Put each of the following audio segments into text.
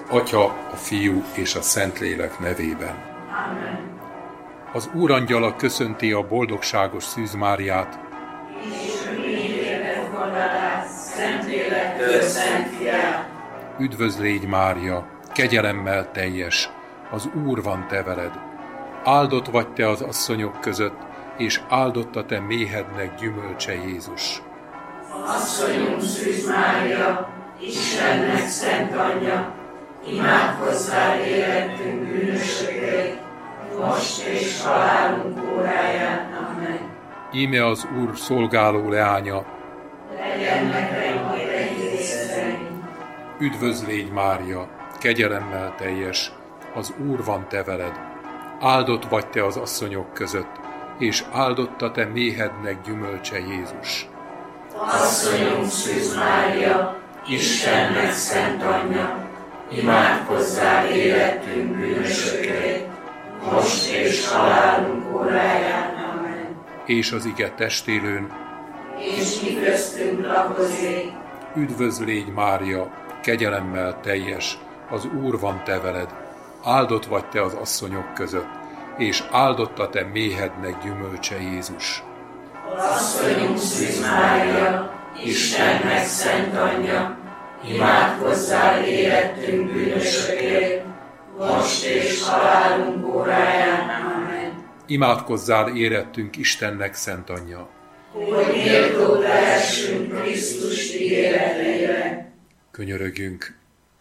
Atya, a Fiú és a Szentlélek nevében. Amen. Az Úrangyala köszönti a boldogságos Szűz Máriát. És mindérnek fogadás, Szentlélektől Szent Fiát. Üdvözl légy, Mária, kegyelemmel teljes, az Úr van te veled. Áldott vagy te az asszonyok között, és áldott a te méhednek gyümölcse Jézus. Asszonyunk Szűz Mária, Istennek szent anyja, imádkozzál érettünk bűnösökért, most és halálunk óráján. Amen. Íme az Úr szolgáló leánya. Legyen nekünk egész szerint. Üdvözl légy, Mária, kegyelemmel teljes, az Úr van te veled. Áldott vagy te az asszonyok között, és áldott a te méhednek gyümölcse Jézus. Asszonyunk Szűz Mária, Istennek szent anyja, imádkozzál érettünk bűnösökért, most és halálunk óráján. Amen. És az ige testélőn. És mi köztünk lakozik. Üdvözl légy, Mária, kegyelemmel teljes, az Úr van te veled. Áldott vagy te az asszonyok között, és áldott a te méhednek gyümölcse Jézus. Asszonyunk Szűz Mária, Istennek szent anyja, imádkozzál érettünk bűnösökért, most és halálunk óráján. Amen. Imádkozzál érettünk Istennek szent anyja. Hogy méltó lehessünk Krisztus ígéreteire. Könyörögjünk.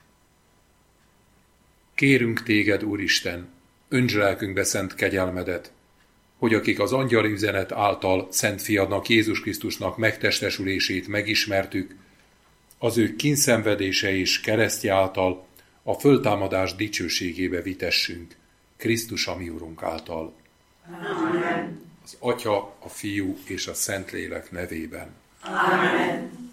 Kérünk téged, Úristen, önts lelkünkbe szent kegyelmedet, hogy akik az angyali üzenet által Szent Fiadnak, Jézus Krisztusnak megtestesülését megismertük, az ő kínszenvedése és keresztje által a föltámadás dicsőségébe vitessünk, Krisztus a mi Urunk által. Amen. Az Atya, a Fiú és a Szentlélek nevében. Amen.